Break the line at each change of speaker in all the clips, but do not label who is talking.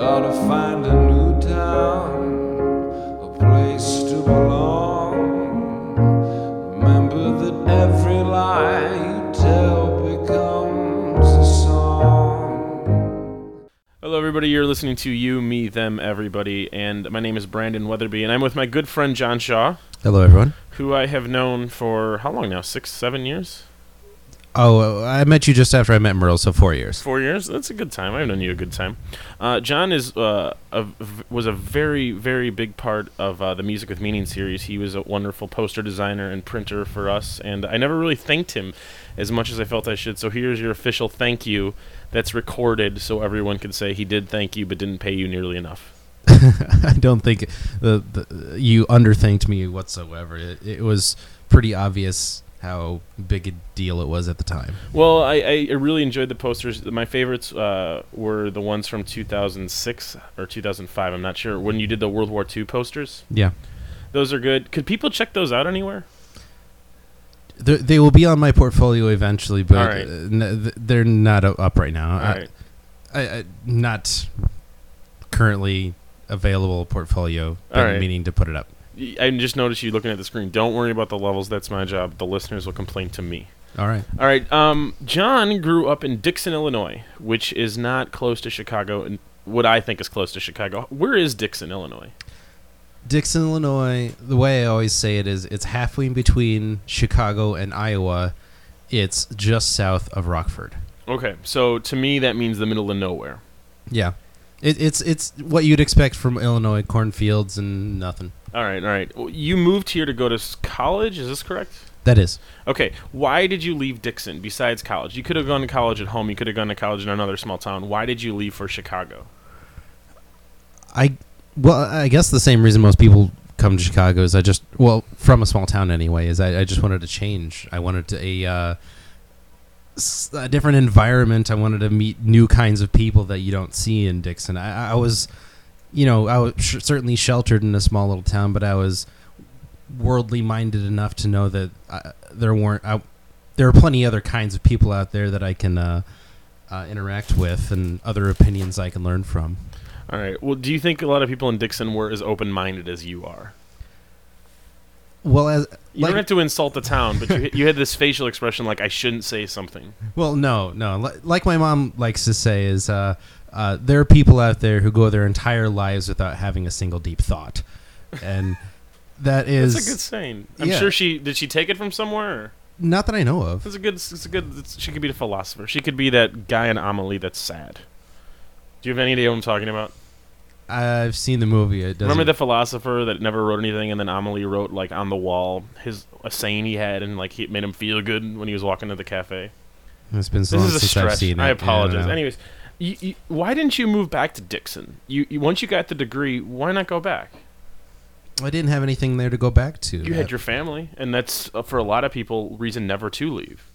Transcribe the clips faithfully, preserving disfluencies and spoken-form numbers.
Gotta find a new town, a place to belong. Remember that every lie you tell becomes a song.
Hello everybody, you're listening to You, Me, Them, Everybody, and my name is Brandon Weatherby, and I'm with my good friend John Shaw.
Hello everyone.
Who I have known for, how long now, six, seven years?
Oh, uh, I met you just after I met Merle, so four years.
Four years? That's a good time. I've known you a good time. Uh, John is uh, a, was a very, very big part of uh, the Music with Meaning series. He was a wonderful poster designer and printer for us, and I never really thanked him as much as I felt I should, so here's your official thank you that's recorded so everyone can say he did thank you but didn't pay you nearly enough.
I don't think the, the, you underthanked me whatsoever. It, it was pretty obvious how big a deal it was at the time.
Well, I, I really enjoyed the posters. My favorites uh, were the ones from two thousand six or two thousand five, I'm not sure, when you did the World War Two posters.
Yeah.
Those are good. Could people check those out anywhere?
They're, they will be on my portfolio eventually, but
All right.
uh, n- they're not up right now.
All
I,
right.
I, I, not currently available portfolio,
All right.
meaning to put it up.
I just noticed you looking at the screen. Don't worry about the levels. That's my job. The listeners will complain to me.
All right.
All right. Um, John grew up in Dixon, Illinois, which is not close to Chicago, and what I think is close to Chicago. Where is Dixon, Illinois?
Dixon, Illinois, the way I always say it is it's halfway in between Chicago and Iowa. It's just south of Rockford.
Okay. So to me, that means the middle of nowhere.
Yeah. It, it's it's what you'd expect from Illinois, cornfields and nothing.
All right, all right. Well, you moved here to go to s- college, is this correct?
That is.
Okay, why did you leave Dixon besides college? You could have gone to college at home. You could have gone to college in another small town. Why did you leave for Chicago?
I well, I guess the same reason most people come to Chicago is I just well from a small town anyway is I, I just wanted to change. I wanted to, a uh, s- a different environment. I wanted to meet new kinds of people that you don't see in Dixon. I, I was. You know, I was sh- certainly sheltered in a small little town, but I was worldly minded enough to know that uh, there weren't. I, there are plenty other kinds of people out there that I can uh, uh, interact with, and other opinions I can learn from.
All right. Well, do you think a lot of people in Dixon were as open-minded as you are?
Well, as
You
like,
don't have to insult the town, but you, you had this facial expression like I shouldn't say something.
well, no, no. Li- like my mom likes to say, is uh, uh, there are people out there who go their entire lives without having a single deep thought, and that is
That's a good saying. I'm
yeah.
sure she did. She take it from somewhere. Or?
not that I know of.
It's a good. It's a good. It's, she could be the philosopher. She could be that guy in Amelie that's sad. Do you have any idea what I'm talking about?
I've seen the movie. It doesn't
Remember the philosopher that never wrote anything, and then Amelie wrote like on the wall his a saying he had, and like he, it made him feel good when he was walking to the cafe.
It's been so
This
long
is a
since
stretch.
I've seen it.
I
Yeah,
apologize.
don't know.
Anyways, you, you, why didn't you move back to Dixon? You, you once you got the degree, why not go back?
I didn't have anything there to go back to.
You had your family, and that's uh, for a lot of people reason never to leave.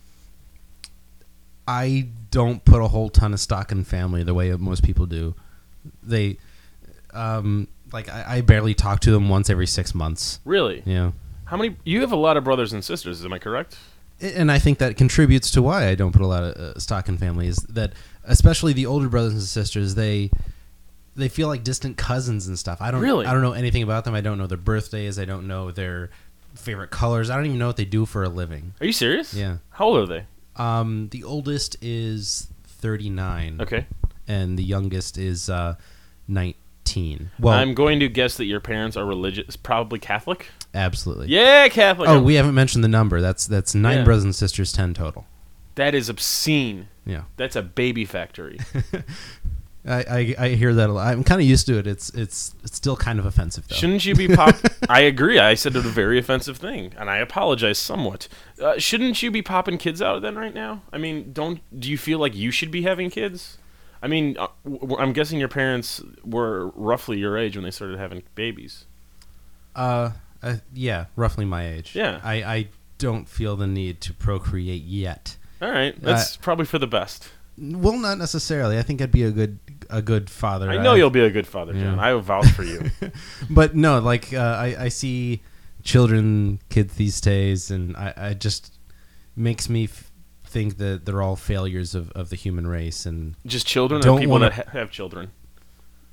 I don't put a whole ton of stock in family the way most people do. They, um, like I, I barely talk to them once every six months.
Really?
Yeah,
How many? You have a lot of brothers and sisters. Am I correct?
and I think that contributes to why I don't put a lot of uh, stock in family. Is that especially the older brothers and sisters, they they feel like distant cousins and stuff. I don't
Really?
I don't know anything about them. I don't know their birthdays. I don't know their favorite colors. I don't even know what they do for a living.
Are you serious?
Yeah.
How old are they?
Um, the oldest is thirty-nine.
Okay.
And the youngest is uh, nineteen. Well,
I'm going to guess that your parents are religious, probably Catholic.
absolutely.
Yeah, Catholic.
Oh, we haven't mentioned the number. That's that's nine
Yeah.
brothers and sisters, ten total.
That is obscene.
Yeah,
That's a baby factory.
I, I, I hear that a lot. I'm kind of used to it. It's it's it's still kind of offensive though.
Shouldn't you be pop? I agree. I said it a very offensive thing, and I apologize somewhat. Uh, shouldn't you be popping kids out then right now? I mean, don't do you feel like you should be having kids? I mean, uh, w- I'm guessing your parents were roughly your age when they started having babies.
Uh, uh, yeah, roughly my age.
Yeah.
I, I don't feel the need to procreate yet.
All right, that's probably for the best.
Well, not necessarily. I think I'd be a good a good father.
I know you'll be a good father, John.
Yeah.
I will vouch for you.
But no, like uh, I, I see children, kids these days, and I, I just makes me f- think that they're all failures of, of the human race, and
Just children or
Don't
people
wanna-
that ha- have children?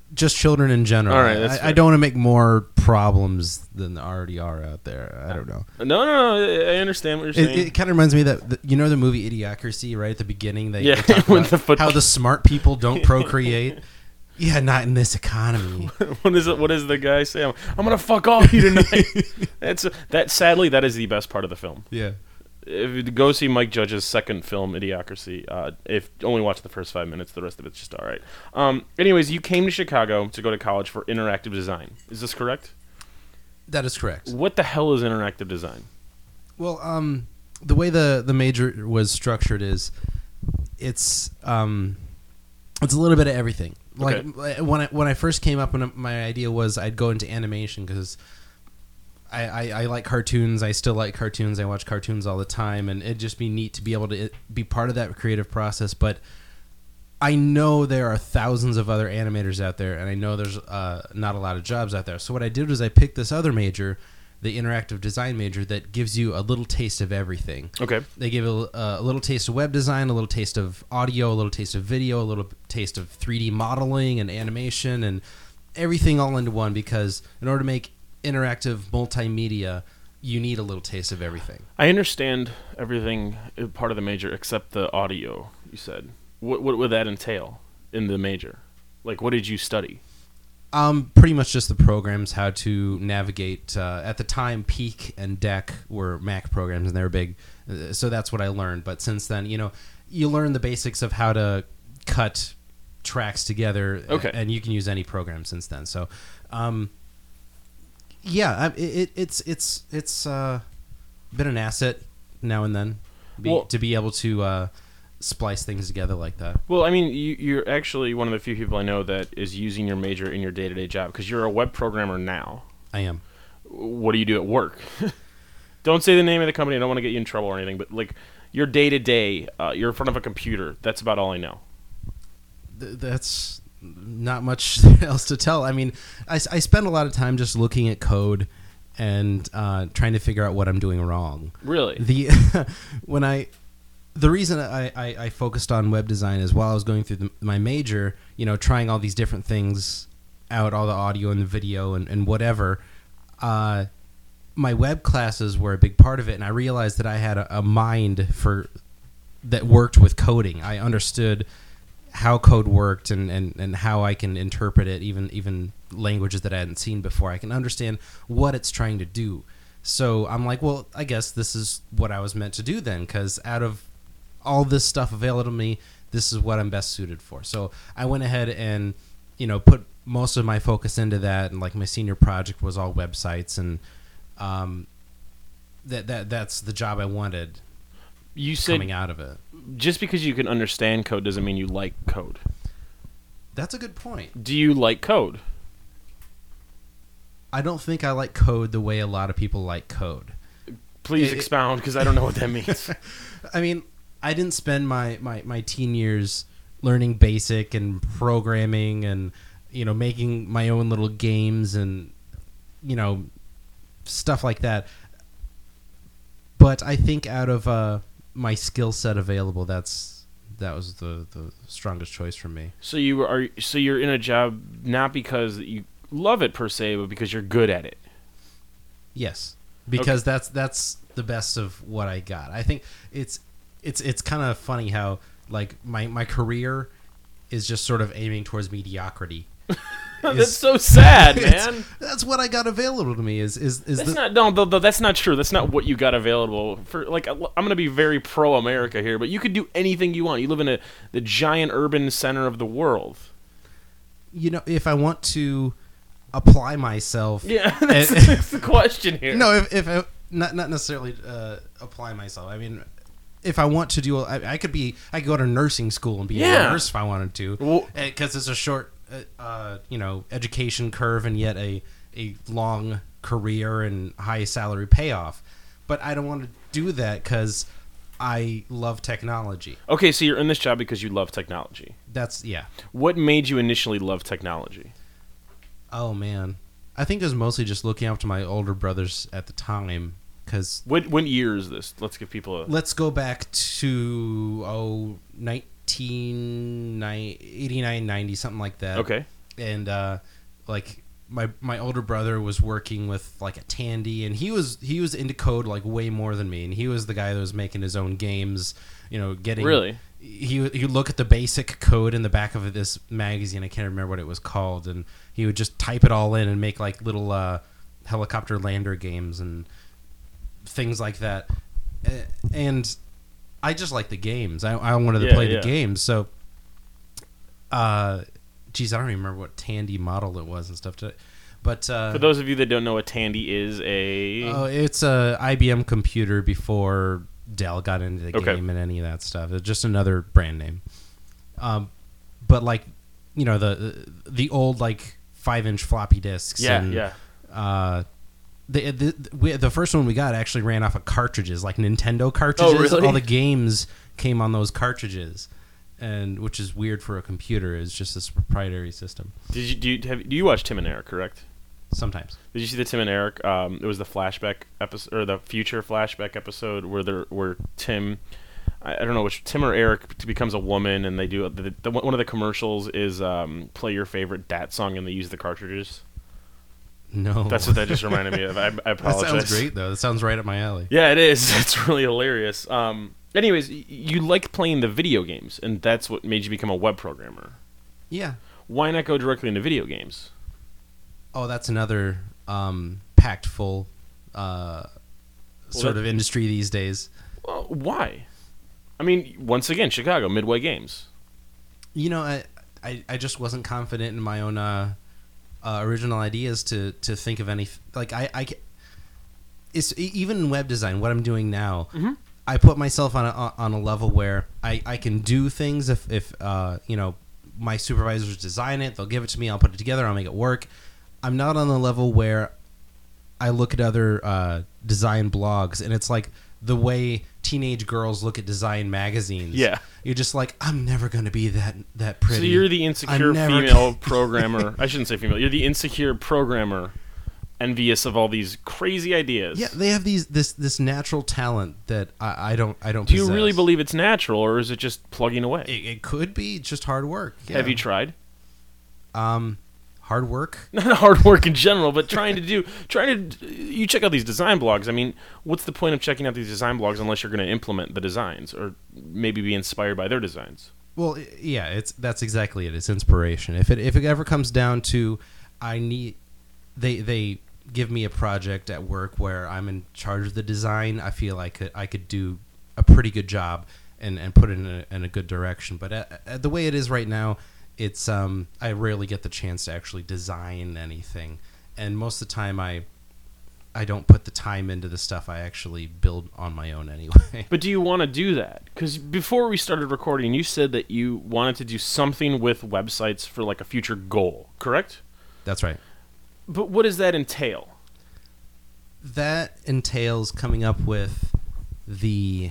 just children in general.
All right, that's
I,
fair.
I don't want to make more problems than there already are out there. I don't know.
No, no, no. I understand what you're saying.
It, it kind of reminds me that the, you know the movie Idiocracy, right at the beginning. They,
Yeah,
they talk
with
about
the football.
how the smart people don't procreate. Yeah, not in this economy.
what is it? What does the guy say? I'm, I'm gonna fuck all you tonight. That's that. Sadly, that is the best part of the film.
Yeah.
If you go see Mike Judge's second film, Idiocracy, uh, if only watch the first five minutes, the rest of it's just all right. Um, anyways, you came to Chicago to go to college for interactive design. Is this correct?
That is correct.
What the hell is interactive design?
Well, um, the way the, the major was structured is it's um, it's a little bit of everything. Like
Okay.
when I when I first came up, and my idea was I'd go into animation because I, I, I like cartoons. I still like cartoons. I watch cartoons all the time, and it'd just be neat to be able to be part of that creative process. But I know there are thousands of other animators out there, and I know there's uh, not a lot of jobs out there. So what I did was I picked this other major, the interactive design major, that gives you a little taste of everything.
Okay.
They give a, a little taste of web design, a little taste of audio, a little taste of video, a little taste of three D modeling and animation, and everything all into one, because in order to make interactive multimedia, you need a little taste of everything.
I understand everything uh, part of the major except the audio, you said. What, what would that entail in the major? Like, what did you study?
Um, pretty much just the programs, how to navigate. Uh, at the time, Peak and D E C were Mac programs, and they were big. Uh, so that's what I learned. But since then, you know, you learn the basics of how to cut tracks together,
Okay.
and you can use any program since then. So, um, yeah, I- it, it's it's it's uh, been an asset now and then be,
Well-
to be able to uh, splice things together like that.
Well, I mean, you, you're actually one of the few people I know that is using your major in your day-to-day job, because you're a web programmer now.
I am.
What do you do at work? Don't say the name of the company. I don't want to get you in trouble or anything, but like your day-to-day, uh, you're in front of a computer. That's about all I know.
Th- that's not much else to tell. I mean, I, s- I spend a lot of time just looking at code and uh, trying to figure out what I'm doing wrong.
Really?
The when I the reason I, I, I focused on web design is while I was going through the, my major, you know, trying all these different things out, all the audio and the video and, and whatever. Uh, my web classes were a big part of it, and I realized that I had a, a mind for that worked with coding. I understood how code worked and, and, and how I can interpret it, even even languages that I hadn't seen before. I can understand what it's trying to do. So I'm like, well, I guess this is what I was meant to do then, because out of all this stuff available to me, this is what I'm best suited for. So I went ahead and, you know, put most of my focus into that, and like my senior project was all websites, and um, that that that's the job I wanted
You said
coming out of it.
just because you can understand code doesn't mean you like code.
That's a good point.
Do you like code?
I don't think I like code the way a lot of people like code.
Please
It-
expound, because I don't know what that means.
I mean, I didn't spend my, my, my teen years learning BASIC and programming and, you know, making my own little games and, you know, stuff like that. But I think out of uh, my skill set available, that's that was the, the strongest choice for me.
So you are so you're in a job not because you love it per se, but because you're good at it.
Yes, because that's that's the best of what I got. I think it's it's it's kind of funny how like my, my career is just sort of aiming towards mediocrity.
That's
Is-
so sad,
It's-
man.
That's what I got available to me. Is is is
That's
the,
not no, th- th- that's not true. That's not what you got available for. Like, I'm gonna be very pro America here, but you could do anything you want. You live in a the giant urban center of the world.
you know, if I want to apply myself.
Yeah, that's,
And-
that's the question here.
No, if, if I, not not necessarily uh, apply myself. I mean, if I want to do, I, I could be, I could go to nursing school and be
Yeah.
a nurse if I wanted to,
Well-
because it's a short, uh, uh, you know, education curve and yet a a long career and high salary payoff. But I don't want to do that because I love technology.
Okay, so you're in this job because you love technology.
That's yeah.
What made you initially love technology?
Oh man, I think it was mostly just looking up to my older brothers at the time. Because
What what year is this? Let's give people a.
let's go back to oh nineteen eighty-nine, ninety, something like that.
Okay.
and uh, like my my older brother was working with like a Tandy, and he was he was into code like way more than me, and he was the guy that was making his own games. You know, getting
really.
He would- he would look at the basic code in the back of this magazine. I can't remember what it was called, and he would just type it all in and make like little uh, helicopter lander games and things like that. Uh, And I just like the games. I, I wanted to
Yeah,
play
yeah.
the games. So, uh, geez, I don't even remember what Tandy model it was and stuff. To, but uh,
For those of you that don't know what Tandy is, a
oh, it's a I B M computer before Dell got into the
Okay.
game and any of that stuff. It's just another brand name. Um, but like, you know, the the old like five inch floppy disks.
yeah,
and,
yeah.
Uh, the, the we, the first one we got actually ran off of cartridges, like Nintendo cartridges.
Oh, really?
All the games came on those cartridges, and which is weird for a computer. It's just this proprietary system.
Did you do you, have, do you watch Tim and Eric? Correct.
Sometimes.
Did you see the Tim and Eric? Um, it was the flashback episode or the future flashback episode where there where Tim, I, I don't know which Tim or Eric becomes a woman, and they do the, the, one of the commercials is um, play your favorite Dat song, and they use the cartridges.
No,
That's what that just reminded me of. I, I
that
apologize.
sounds great though. That sounds right up my alley.
Yeah, it is. It's really hilarious. Um, anyways, y- you like playing the video games, and that's what made you become a web programmer.
Yeah.
Why not go directly into video games?
Oh, that's another um, packed full uh, sort
that-
of industry these days.
Well, why? I mean, once again, Chicago Midway Games.
You know, I, I, I just wasn't confident in my own uh, uh, original ideas to, to think of any like I, I ca- it's e- even in web design. What I'm doing now,
Mhm.
I put myself on a on a level where I, I can do things if if uh, you know my supervisors design it, they'll give it to me, I'll put it together, I'll make it work. I'm not on the level where I look at other uh, design blogs and it's like the way teenage girls look at design magazines.
Yeah.
You're just like, I'm never going to be that that pretty.
So you're the insecure
I'm never
female
gonna-
programmer. I shouldn't say female. You're the insecure programmer, envious of all these crazy ideas.
Yeah, they have these this this natural talent that I, I don't I don't.
Do you
possess.
really believe it's natural, or is it just plugging away?
it, it could be just hard work? Yeah.
Have you tried?
Um, hard work.
Not hard work in general, but trying to do, trying to. You check out these design blogs. I mean, what's the point of checking out these design blogs unless you're going to implement the designs or maybe be inspired by their designs?
Well, i- yeah, it's that's exactly it. It's inspiration. If it if it ever comes down to, I need, they they give me a project at work where I'm in charge of the design. I feel like I could, I could do a pretty good job and, and put it in a, in a good direction. But at, at the way it is right now, it's um I rarely get the chance to actually design anything, and most of the time I. I don't put the time into the stuff I actually build on my own anyway.
But do you want to do that? Because before we started recording, you said that you wanted to do something with websites for like a future goal, correct?
That's right.
But what does that entail?
That entails coming up with the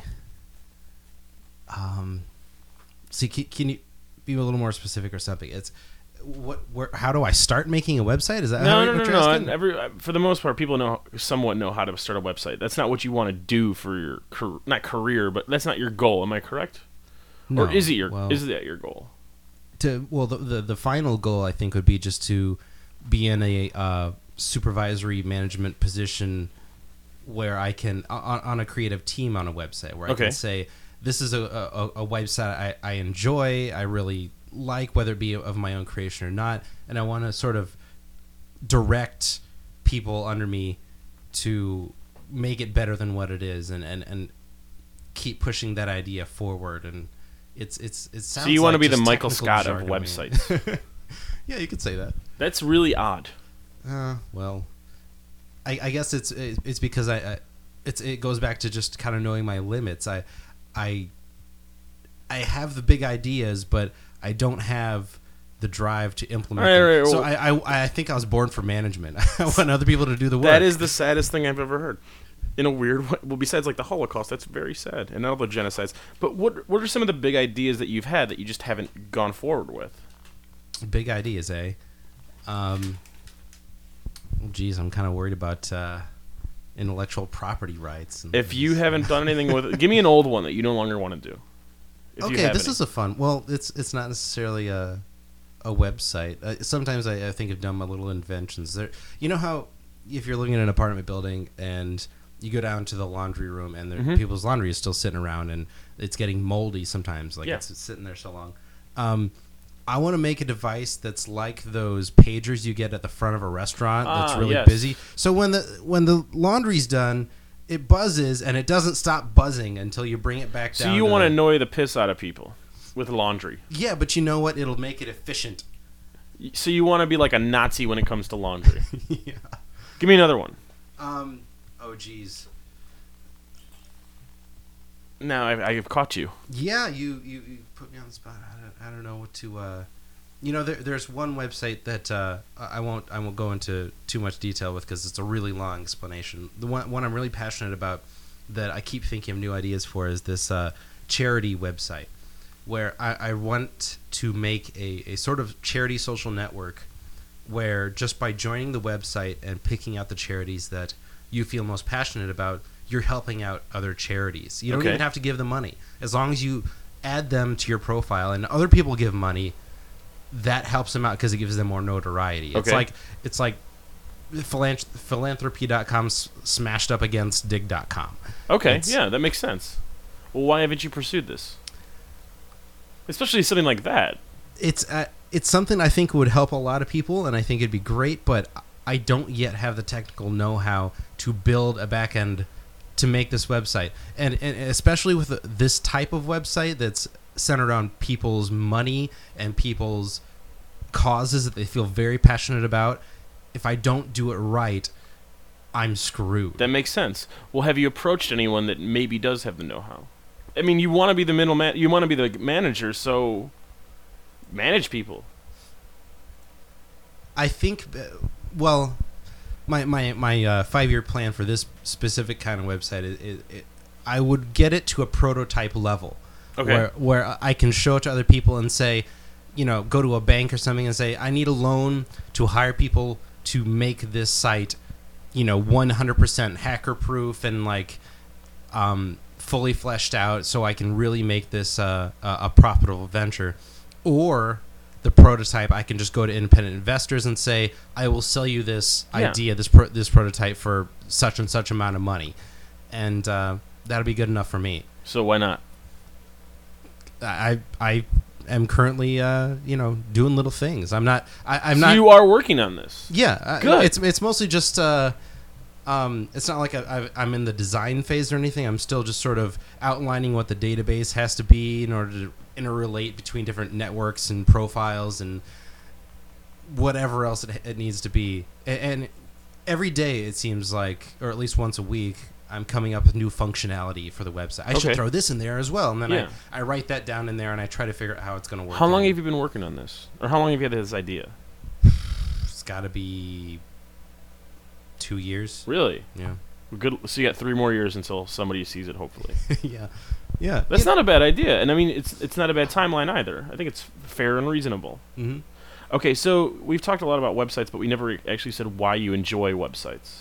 um see can, can you be a little more specific or something? It's what where how do I start making a website? Is that how
No, no,
what
no,
you're
no.
asking?
I- Every, uh, for the most part, people know somewhat know how to start a website. That's not what you want to do for your car- not career, but that's not your goal. Am I correct?
No.
Or is it your
well,
is that your goal?
to well the, the the final goal I think would be just to be in a uh, supervisory management position where I can on, on a creative team on a website where I
Okay.
can say this is a, a, a website I, I enjoy, I really like, whether it be of my own creation or not, and I want to sort of direct people under me to make it better than what it is, and, and, and keep pushing that idea forward. And it's it's it sounds
So you want to
like
be the
just
Michael
technical
Scott of
jargon, man.
websites?
Yeah, you could say that.
That's really odd.
Uh, well, I, I guess it's it, it's because I, I it's it goes back to just kind of knowing my limits. I I I have the big ideas, but I don't have the drive to implement
Right,
them.
right,
so
well-
I, I I think I was born for management. I want other people to do the work.
That is the saddest thing I've ever heard. In a weird way. Well, besides like the Holocaust, that's very sad, and all the genocides. But what what are some of the big ideas that you've had that you just haven't gone forward with?
big ideas, eh? Um, well, geez, I'm kind of worried about uh, intellectual property rights. And
If you
things.
haven't done anything with it, give me an old one that you no longer want to do. If you
Okay,
have
this
any.
is a fun. Well, it's it's not necessarily a a website, uh, sometimes I, I think of dumb little inventions. There, you know how if you're living in an apartment building and you go down to the laundry room and there,
Mhm.
people's laundry is still sitting around and it's getting moldy sometimes, like
Yeah.
it's, it's sitting there so long. Um, I want to make a device that's like those pagers you get at the front of a restaurant that's
Ah,
really
yes.
busy. So when the when the laundry's done, it buzzes and it doesn't stop buzzing until you bring it back
So
down.
you
to
want to
the-
annoy the piss out of people with laundry.
Yeah, but you know what? It'll make it efficient.
Y- So you want to be like a Nazi when it comes to laundry.
yeah.
Give me another one.
Um. Oh, geez.
Now I, I have caught you.
Yeah, you, you, you put me on the spot. I don't, I don't know what to. Uh, you know, there, there's one website that uh, I I won't I won't go into too much detail with because it's a really long explanation. The one one I'm really passionate about that I keep thinking of new ideas for is this uh, charity website where I, I want to make a, a sort of charity social network where just by joining the website and picking out the charities that you feel most passionate about, you're helping out other charities. You don't
Okay.
even have to give them money. As long as you add them to your profile and other people give money, that helps them out because it gives them more notoriety. It's
Okay.
like it's like philanth- philanthropy dot com s- smashed up against dig dot com.
Okay,
It's-
yeah, that makes sense. Well, why haven't you pursued this? Especially something like that.
It's uh, it's something I think would help a lot of people, and I think it'd be great, but I don't yet have the technical know-how to build a back end to make this website, and, and especially with this type of website that's centered on people's money and people's causes that they feel very passionate about. If I don't do it right, I'm screwed.
That makes sense. Well, have you approached anyone that maybe does have the know-how? I mean, you want to be the middleman. You want to be the manager, so manage people.
I think, uh, well, my my my uh, five year plan for this specific kind of website is, is, it, I would get it to a prototype level,
Okay.
where where I can show it to other people and say, you know, go to a bank or something and say, I need a loan to hire people to make this site, you know, one hundred percent hacker proof and like, um, fully fleshed out, so I can really make this uh, a, a profitable venture, or the prototype, I can just go to independent investors and say, I will sell you this
Yeah.
idea, this pro- this prototype for such and such amount of money, and uh, that'll be good enough for me.
So why not?
I I am currently uh, you know doing little things. I'm not. I, I'm
so
not.
you are working on this.
Yeah, uh,
Good.
It's it's mostly just. Uh, um, it's not like I, I, I'm in the design phase or anything. I'm still just sort of outlining what the database has to be in order to interrelate between different networks and profiles and whatever else it, it needs to be. And, and every day it seems like, or at least once a week, I'm coming up with new functionality for the website. I
Okay.
should throw this in there as well, and then
Yeah.
I, I write that down in there and I try to figure out how it's going to work.
How long
in.
have you been working on this? Or how long have you had this idea?
It's got to be two years.
Really?
Yeah.
Good. So you got three more years until somebody sees it, hopefully.
yeah. Yeah.
That's not a bad idea. And I mean, it's it's not a bad timeline either. I think it's fair and reasonable.
Mm-hmm.
Okay, so we've talked a lot about websites, but we never actually said why you enjoy websites.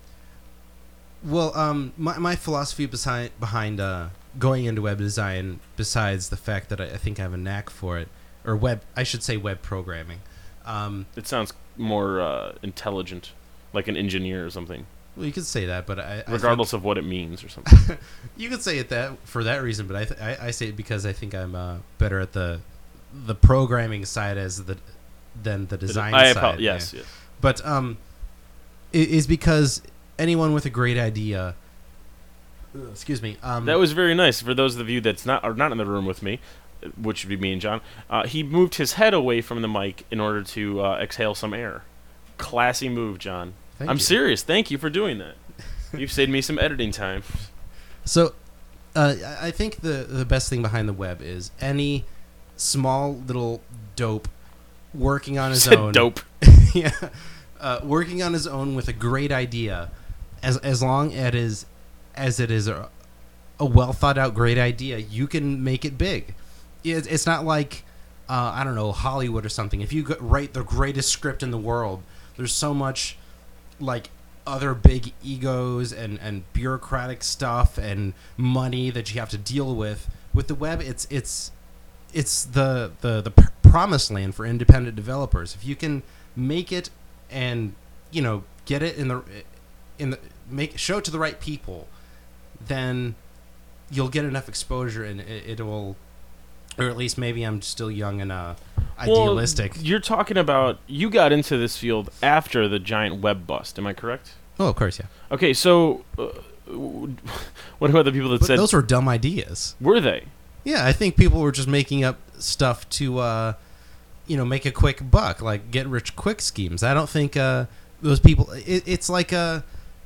Well, um, my my philosophy behind behind uh, going into web design, besides the fact that I, I think I have a knack for it, or web, I should say web programming. Um,
It sounds more uh, intelligent, like an engineer or something,
well, you could say that, but I, I
regardless of what it means or something.
think you could say it that for that reason. But I th- I, I say it because I think I'm uh, better at the the programming side as the than the design
I
side.
apo- yes,
yeah.
yes.
But um, it is because anyone with a great idea. Ugh, excuse me. Um,
That was very nice. For those of you that's not are not in the room with me, uh, which would be me and John, uh, he moved his head away from the mic in order to uh, exhale some air. Classy move, John.
Thank
I'm
you.
serious. Thank you for doing that. You've saved me some editing time.
So, uh, I I think the the best thing behind the web is any small little dope working on his
Said
own.
dope.
yeah, uh, working on his own with a great idea, as as long as it is as it is a, a well thought out great idea, you can make it big. It, it's not like uh, I don't know, Hollywood or something. If you go, write the greatest script in the world, there's so much like other big egos and, and bureaucratic stuff and money that you have to deal with. With the web, it's it's it's the the the per- promised land for independent developers. If you can make it and, you know, get it in the in the make show it to the right people, then you'll get enough exposure and it, it will, or at least maybe I'm still young and uh, idealistic.
Well, you're talking about you got into this field after the giant web bust. Am I correct?
Oh, of course, yeah.
Okay, so uh, what about the people that
But
said
those were dumb ideas?
were they?
Yeah, I think people were just making up stuff to, uh, you know, make a quick buck, like get rich quick schemes. I don't think uh, those people. It, it's like a.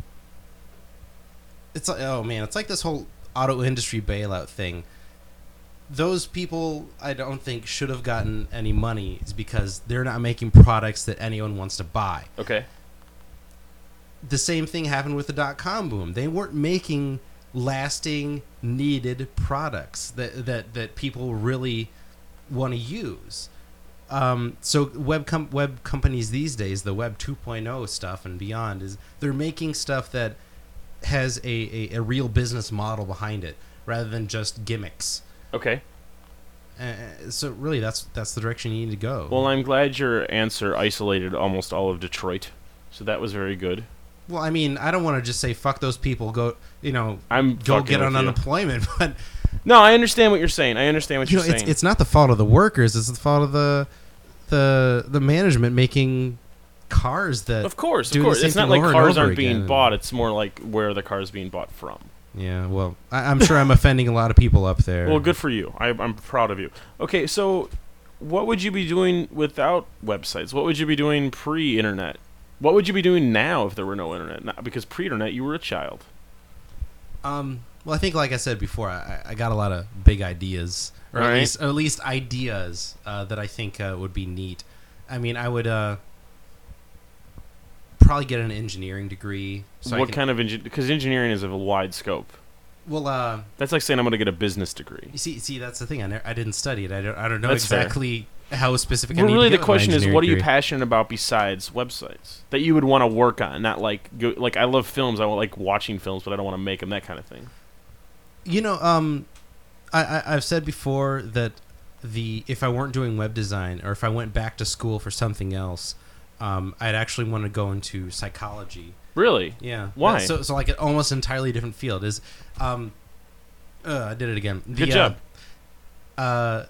It's like, oh man, it's like this whole auto industry bailout thing. Those people, I don't think, should have gotten any money, is because they're not making products that anyone wants to buy.
Okay.
The same thing happened with the dot-com boom. They weren't making lasting, needed products that that, that people really want to use. Um, so web com- web companies these days, the Web two point oh stuff and beyond, is they're making stuff that has a, a, a real business model behind it, rather than just gimmicks.
Okay.
Uh, so really, that's that's the direction you need to go.
Well, I'm glad your answer isolated almost all of Detroit, so that was very good.
Well, I mean, I don't want to just say fuck those people. Go, you know,
I'm
go
fucking
get on
with you.
unemployment. But
No, I understand what you're saying. I understand what
you
you're
know, it's
saying.
it's not the fault of the workers. It's the fault of the the the management making cars that.
Of course,
do
of
the
course.
same
It's not
thing
like
over and
cars
over
aren't being
again.
bought. It's more like where the car's being bought from.
Yeah, well, I, I'm sure I'm offending a lot of people up there.
Well, good for you. I, I'm proud of you. Okay, so what would you be doing without websites? What would you be doing pre-internet? What would you be doing now if there were no internet? Not, because pre-internet, you were a child.
Um. Well, I think, like I said before, I, I got a lot of big ideas, or
All
at
right.
least, or at least ideas uh, that I think uh, would be neat. I mean, I would uh, probably get an engineering degree. So I
what
can,
kind of engineering? Because engineering is of a wide scope.
Well, uh,
That's like saying I'm going to get a business degree.
you see, see, that's the thing. I, ne- I didn't study it. I don't. I don't know
That's fair.
exactly how specific. I
Well,
need
really,
to
the
get with my
question is,
engineering
what are you
degree.
passionate about besides websites that you would want to work on? Not like, go, like I love films. I like watching films, but I don't want to make them. That kind of thing.
You know, um, I, I I've said before that the if I weren't doing web design, or if I went back to school for something else, um, I'd actually want to go into psychology.
Really?
Yeah.
Why?
So so like an almost entirely different field is, um, uh, I did it again. The,
Good job.
Uh, uh,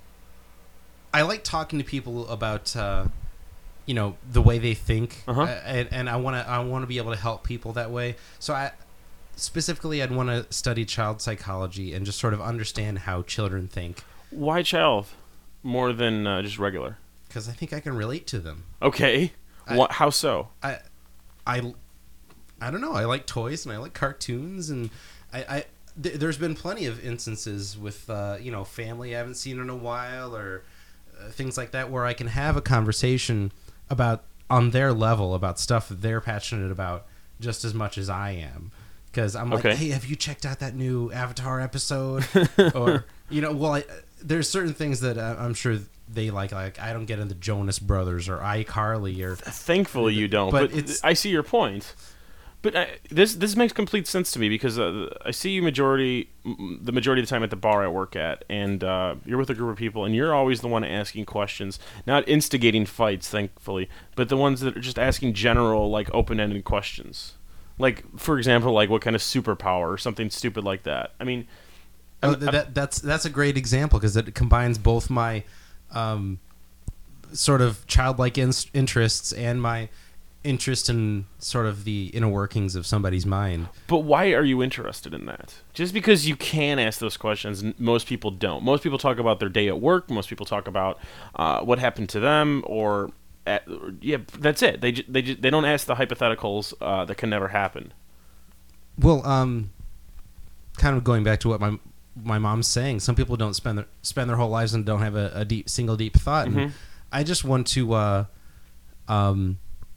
I like talking to people about, uh, you know, the way they think,
Uh-huh.
uh, and, and I want to I want to be able to help people that way. So I specifically I'd want to study child psychology and just sort of understand how children think,
Why child more than uh, just regular?
because I think I can relate to them.
Okay.
I-
Wha- how so?
I, I, I don't know. I like toys and I like cartoons, and I, I th- there's been plenty of instances with uh, you know, family I haven't seen in a while, or uh, things like that, where I can have a conversation about on their level about stuff that they're passionate about just as much as I am. Because I'm like,
Okay.
hey, have you checked out that new Avatar episode? Or you know, well, I, there's certain things that uh, I'm sure they like. Like I don't get into Jonas Brothers or iCarly or.
Thankfully, you don't.
But
But,
it's-
I see your point. But I, this this makes complete sense to me because uh, I see you majority m- the majority of the time at the bar I work at, and uh, you're with a group of people, and you're always the one asking questions, not instigating fights, thankfully, but the ones that are just asking general, like open-ended questions. Like, for example, like what kind of superpower or something stupid like that. I mean,
Oh,
I'm-
th- that that's that's a great example because it combines both my um, sort of childlike in- interests and my interest in sort of the inner workings of somebody's mind.
But why are you interested in that? Just because you can ask those questions, n- most people don't. Most people talk about their day at work. Most people talk about uh, what happened to them, or, at, or yeah, that's it. They ju- they ju- they don't ask the hypotheticals uh, that can never happen.
Well, um, kind of going back to what my my mom's saying, some people don't spend their spend their whole lives and don't have a, a deep single deep thought.
Mhm.
And I just want to uh, um,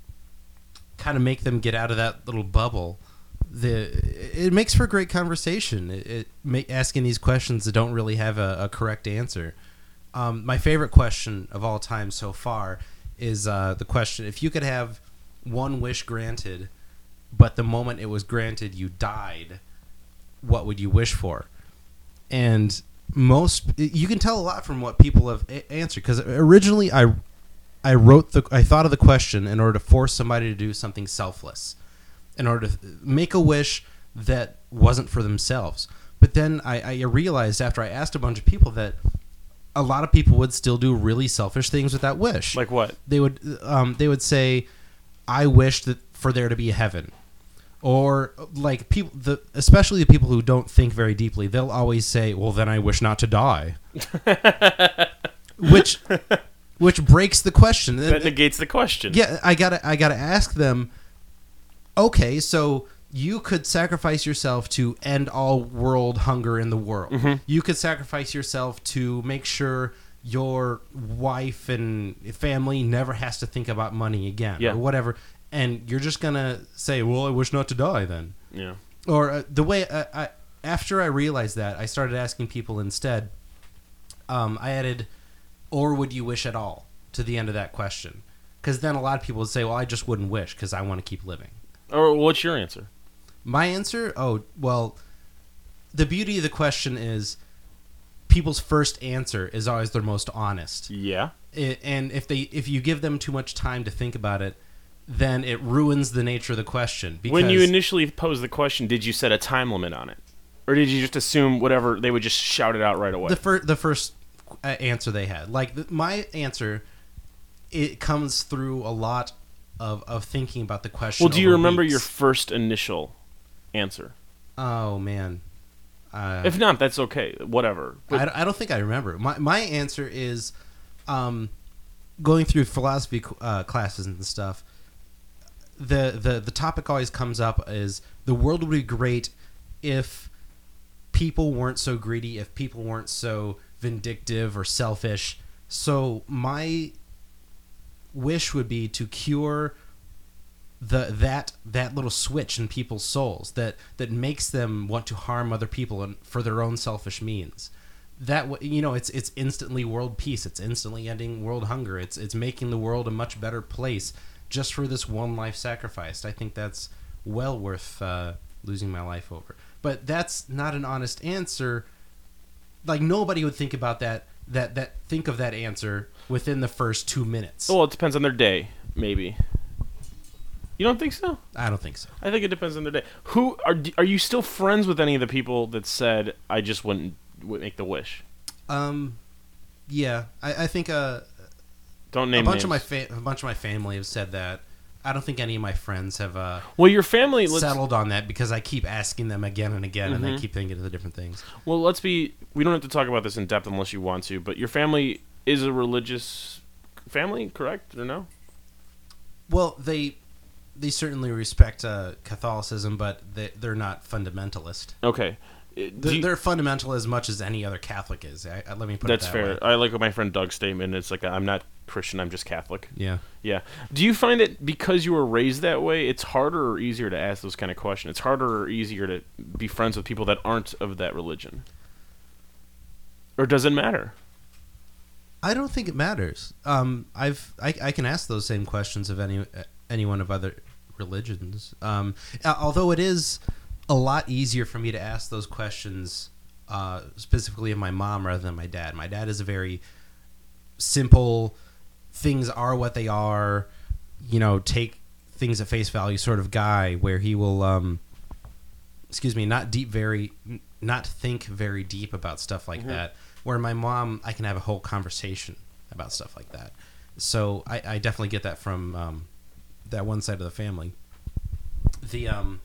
kind of make them get out of that little bubble. The it makes for great conversation. It, it ma- asking these questions that don't really have a, a correct answer. Um, my favorite question of all time so far is uh, the question: if you could have one wish granted, but the moment it was granted you died, what would you wish for? And most you can tell a lot from what people have a- answered. Because originally, I I wrote the I thought of the question in order to force somebody to do something selfless, in order to make a wish that wasn't for themselves. But then I, I realized after I asked a bunch of people that a lot of people would still do really selfish things with that wish.
Like what?
They would um, they would say, "I wish that for there to be a heaven," or like people, the especially the people who don't think very deeply. They'll always say, "Well, then I wish not to die," which which breaks the question.
That negates the question.
Yeah, I gotta I gotta ask them. Okay, so you could sacrifice yourself to end all world hunger in the world.
Mm-hmm.
You could sacrifice yourself to make sure your wife and family never has to think about money again,
yeah.
or whatever. And you're just gonna say, "Well, I wish not to die," then.
Yeah.
Or uh, the way uh, I after I realized that, I started asking people instead. Um, I added, "Or would you wish at all?" to the end of that question, because then a lot of people would say, "Well, I just wouldn't wish because I want to keep living."
Or what's your answer?
My answer? Oh, well, the beauty of the question is people's first answer is always their most honest.
Yeah.
It, and if they if you give them too much time to think about it, then it ruins the nature of the question. Because
when you initially posed the question, did you set a time limit on it? Or did you just assume whatever, they would just shout it out right away?
The, fir- the first uh, answer they had. Like, the, my answer, it comes through a lot of, of thinking about the question.
Well, do you
over
remember
weeks.
your first initial answer?
Oh, man. Uh,
If not, that's okay. Whatever. But
I, I don't think I remember. My my answer is, um, going through philosophy uh, classes and stuff. The, the the topic always comes up is the world would be great if people weren't so greedy, if people weren't so vindictive or selfish. So my wish would be to cure the that that little switch in people's souls that that makes them want to harm other people and for their own selfish means. That you know, it's it's instantly world peace. It's instantly ending world hunger. It's it's making the world a much better place just for this one life sacrificed. I think that's well worth uh, losing my life over. But that's not an honest answer. Like, nobody would think about that. That that think of that answer within the first two minutes.
well, it depends on their day, maybe. You don't think so?
I don't think so.
I think it depends on their day. Who are are you still friends with any of the people that said I just wouldn't would make the wish?
Um, yeah, I, I think uh,
Don't name
a bunch
names.
of my fa- a bunch of my family have said that. I don't think any of my friends have uh,
Well, your family. Let's,
settled on that because I keep asking them again and again, and
Mhm.
they keep thinking of the different things.
well, let's be. We don't have to talk about this in depth unless you want to. But your family is a religious family, correct or no?
Well, they they certainly respect uh, Catholicism, but they, they're not fundamentalist.
Okay. Uh, do
They're,
you-
they're fundamental as much as any other Catholic is. I, I, let me put
that's
it that
fair.
way.
I like my friend Doug's statement. It's like I'm not Christian. I'm just Catholic.
Yeah.
Yeah. Do you find that because you were raised that way, it's harder or easier to ask those kind of questions? It's harder or easier to be friends with people that aren't of that religion? Or does it matter?
I don't think it matters. Um, I've I, I can ask those same questions of any anyone of other religions. Um, a- although it is a lot easier for me to ask those questions uh, specifically of my mom rather than my dad. My dad is a very simple, things are what they are, you know, take things at face value sort of guy, where he will, um, excuse me, not deep, very, not think very deep about stuff like
Mhm.
that. Where my mom, I can have a whole conversation about stuff like that. So I, I definitely get that from um, that one side of the family. The um,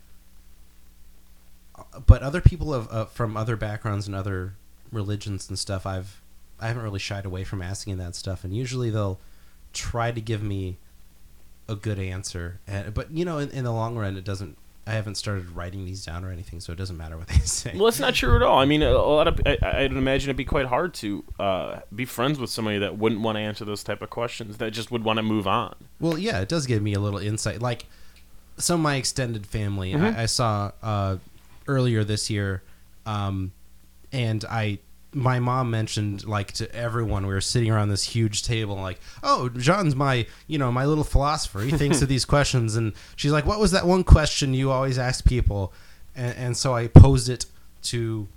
but other people of uh, from other backgrounds and other religions and stuff, I've I haven't really shied away from asking that stuff, and usually they'll try to give me a good answer. And, but you know, in, in the long run, it doesn't. I haven't started writing these down or anything, so it doesn't matter what they say.
Well, that's not true at all. I mean, a, a lot of I, I'd imagine it'd be quite hard to uh, be friends with somebody that wouldn't want to answer those type of questions. That just would want to move on.
Well, yeah, it does give me a little insight. Like some of my extended family,
Mhm.
I, I saw uh, earlier this year, um, and I, my mom mentioned like to everyone, we were sitting around this huge table, and like, oh, Jean's my, you know, my little philosopher. He thinks of these questions, and she's like, what was that one question you always ask people? And, and so I posed it to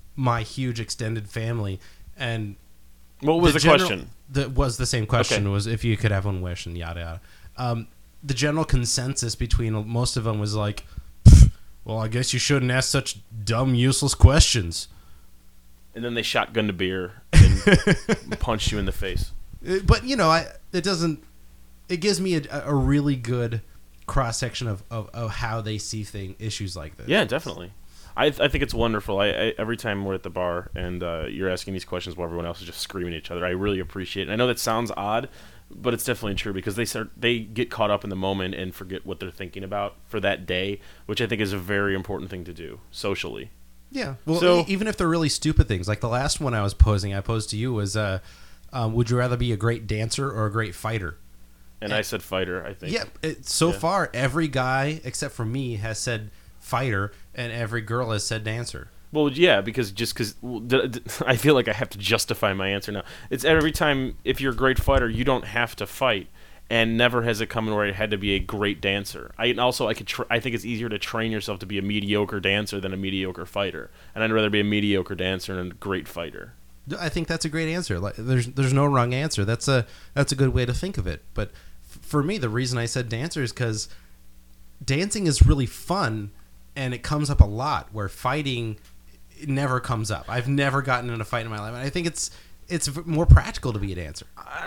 my huge extended family, and
What was the, the
general,
question?
That was the same question.
Okay.
Was if you could have one wish and yada yada. Um, the general consensus between most of them was like, well, I guess you shouldn't ask such dumb, useless questions.
And then they shotgunned a beer and punched you in the face.
But you know, I it doesn't. It gives me a, a really good cross section of, of, of how they see thing issues like this.
Yeah, definitely. I I think it's wonderful. I, I every time we're at the bar and uh, you're asking these questions while everyone else is just screaming at each other, I really appreciate it. And I know that sounds odd, but it's definitely true because they start they get caught up in the moment and forget what they're thinking about for that day, which I think is a very important thing to do socially.
Yeah. Well,
So-
e- even if they're really stupid things, like the last one I was posing, I posed to you was, uh, um, would you rather be a great dancer or a great fighter?
And I said fighter, I think.
Yeah. It, so
Yeah.
far, every guy except for me has said fighter, and every girl has said dancer.
Well, yeah, because just because I feel like I have to justify my answer now. It's every time if you're a great fighter, you don't have to fight, and never has it come where it had to be a great dancer. I and also I could tr- I think it's easier to train yourself to be a mediocre dancer than a mediocre fighter, and I'd rather be a mediocre dancer than a great fighter.
I think that's a great answer. Like, there's there's no wrong answer. That's a that's a good way to think of it. But f- for me, the reason I said dancer is because dancing is really fun, and it comes up a lot. Where fighting it never comes up. I've never gotten in a fight in my life, and I think it's it's v- more practical to be a dancer.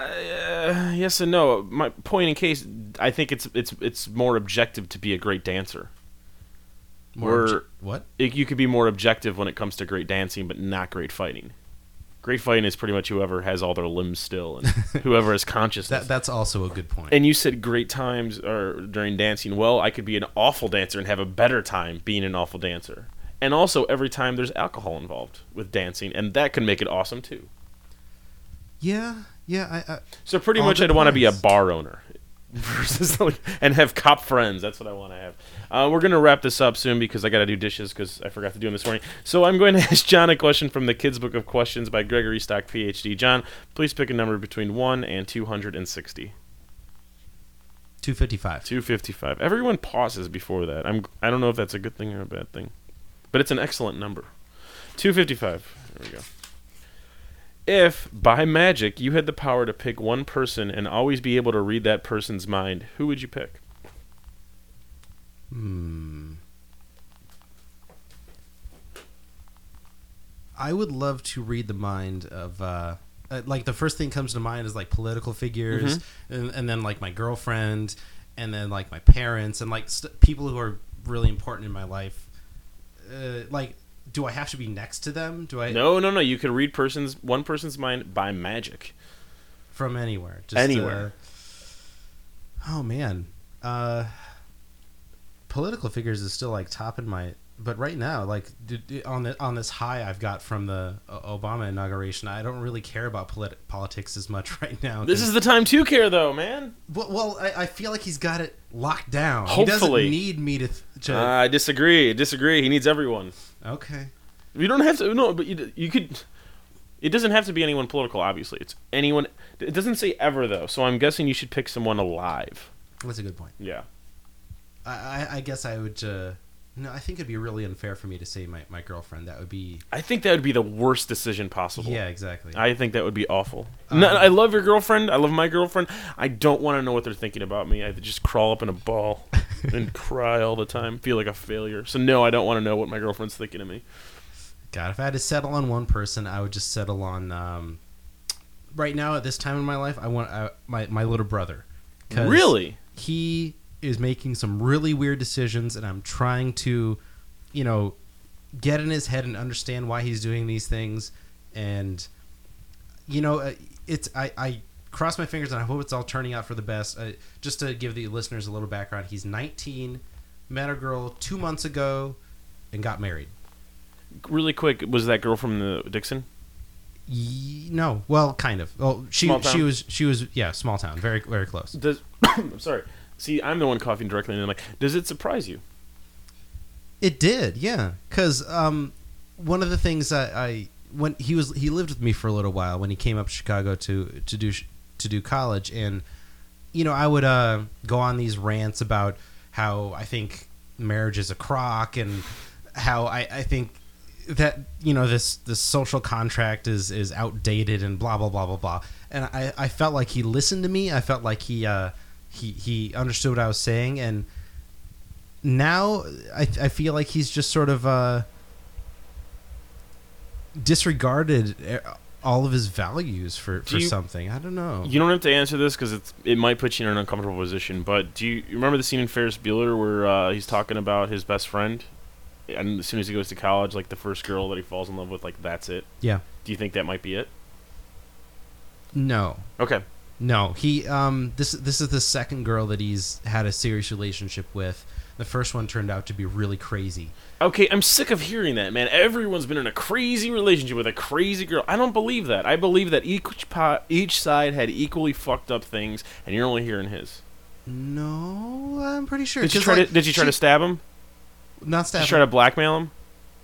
Uh, yes and no. My point in case, I think it's it's it's more objective to be a great dancer.
More
Or-
obje- what?
It, you could be more objective when it comes to great dancing, but not great fighting. Great fighting is pretty much whoever has all their limbs still and whoever has consciousness.
That that's also a good point.
And you said great times or during dancing. Well, I could be an awful dancer and have a better time being an awful dancer. And also, every time there's alcohol involved with dancing, and that can make it awesome too.
yeah, yeah. I, I
So pretty
All
much,
good
I'd want to be a
points.
bar owner versus like, and have cop friends. That's what I want to have. Uh, we're gonna wrap this up soon because I got to do dishes because I forgot to do them this morning. So I'm going to ask John a question from the Kids Book of Questions by Gregory Stock, P H D. John, please pick a number between one and two hundred sixty.
two fifty-five.
two fifty-five. Everyone pauses before that. I'm. I don't know if that's a good thing or a bad thing, but it's an excellent number. two fifty-five. There we go. If, by magic, you had the power to pick one person and always be able to read that person's mind, who would you pick?
Hmm. I would love to read the mind of, uh, uh, like, the first thing comes to mind is, like, political figures, and, and then, like, my girlfriend, and then, like, my parents, and, like, st- people who are really important in my life. Uh, like, do I have to be next to them? Do I
No, no, no. You could read person's one person's mind by magic.
from anywhere? Just,
Anywhere.
Uh, oh man, uh, political figures is still like top in my. But right now, like d- d- on the on this high I've got from the uh, Obama inauguration, I don't really care about polit- politics as much right now.
This
'cause-
is the time to care, though, man.
well, well I, I feel like he's got it locked down.
Hopefully.
He doesn't need me to. Th- to
Uh, I disagree. I disagree. He needs everyone.
okay.
You don't have to. No, but you, you could. It doesn't have to be anyone political. Obviously, it's anyone. It doesn't say ever though, so I'm guessing you should pick someone alive.
That's a good point.
Yeah.
I, I, I guess I would. Uh, no, I think it'd be really unfair for me to say my, my girlfriend. That would be.
I think that would be the worst decision possible.
Yeah, exactly.
I think that would be awful.
Um,
no, I love your girlfriend. I love my girlfriend. I don't want to know what they're thinking about me. I just crawl up in a ball and cry all the time. Feel like a failure. So no, I don't want to know what my girlfriend's thinking of me.
God, if I had to settle on one person, I would just settle on. Um, right now, at this time in my life, I want uh, my my little brother. 'Cause
Really?
He is making some really weird decisions, and I'm trying to, you know, get in his head and understand why he's doing these things. And, you know, uh, it's I, I cross my fingers and I hope it's all turning out for the best. Uh, just to give the listeners a little background, he's nineteen, met a girl two months ago, and got married.
Really quick, was that girl from the Dixon?
Ye- no, well, kind of. Well, she
Small town?
she was she was yeah, small town, very very close.
Does I'm sorry. See, I'm the one coughing directly, and I'm like, does it surprise you?
It did, yeah, because um, one of the things I, I when he was he lived with me for a little while when he came up to Chicago to to do sh- to do college, and you know I would uh, go on these rants about how I think marriage is a crock and how I, I think that you know this this social contract is is outdated and blah blah blah blah blah. And I, I felt like he listened to me. I felt like he uh, he he understood what I was saying. And now I I feel like he's just sort of uh, disregarded all of his values for, for
you,
something. I don't know.
You don't have to answer this because it's it might put you in an uncomfortable position. But do you, you remember the scene in Ferris Bueller where uh, he's talking about his best friend? And as soon as he goes to college, like the first girl that he falls in love with, like that's it.
Yeah.
Do you think that might be it?
No.
Okay.
No. He um this this is the second girl that he's had a serious relationship with. The first one turned out to be really crazy.
Okay, I'm sick of hearing that, man. Everyone's been in a crazy relationship with a crazy girl. I don't believe that. I believe that each pot, each side had equally fucked up things, and you're only hearing his.
No, I'm pretty sure.
Did you try
like,
to? Did you try
she,
to stab him?
Not stab
Did you
him.
try to blackmail him?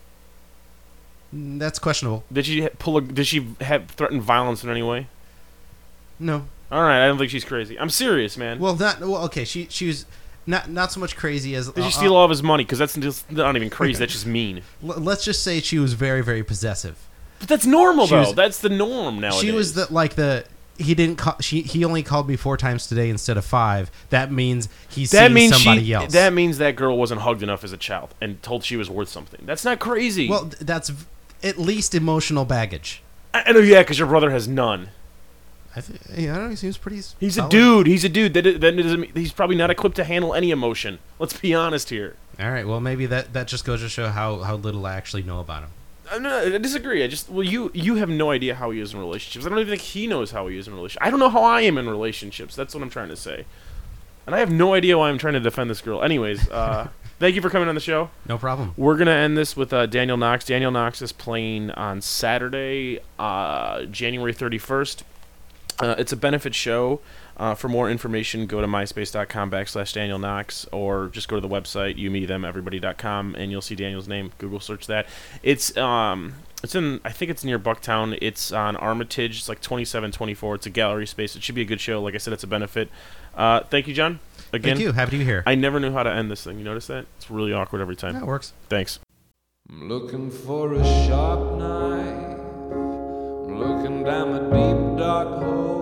That's questionable.
Did she pull? A, did she have threaten violence in any way?
No.
All right, I don't think she's crazy. I'm serious, man.
Well, not well. Okay, she she was not not so much crazy as.
Did
uh,
she steal
uh,
all of his money? Because that's just not even crazy. That's just mean.
L- let's just say she was very very possessive.
But that's normal,
She
though.
was-
that's the norm nowadays.
She was the like the. He didn't call. She he only called me four times today instead of five. That means he's
That
seeing
means
somebody
she.
else.
That means that girl wasn't hugged enough as a child and told she was worth something. That's not crazy.
well, th- that's v- at least emotional baggage.
I, I know, yeah, because your brother has none.
I think. Yeah, I don't know. He seems pretty.
He's
solid.
a dude. He's a dude. That, that doesn't mean, he's probably not equipped to handle any emotion. Let's be honest here.
All right. Well, maybe that that just goes to show how how little I actually know about him.
Uh, no, I disagree. I just well, you you have no idea how he is in relationships. I don't even think he knows how he is in relationships. I don't know how I am in relationships. That's what I'm trying to say. And I have no idea why I'm trying to defend this girl. Anyways, uh, thank you for coming on the show.
No problem.
We're gonna end this with uh, Daniel Knox. Daniel Knox is playing on Saturday, uh, January thirty-first. Uh, it's a benefit show. Uh, for more information, go to myspace.com backslash Daniel Knox, or just go to the website, you, me, them, everybody dot com, and you'll see Daniel's name. Google search that. It's um, it's in, I think it's near Bucktown. It's on Armitage. It's like twenty-seven twenty-four. It's a gallery space. It should be a good show. Like I said, it's a benefit. Uh, thank you, John. Again,
Thank you. Happy to be here.
I never knew how to end this thing. You notice that? It's really awkward every time.
That works.
Thanks.
I'm looking for a sharp knife. I'm looking down the deep dark hole.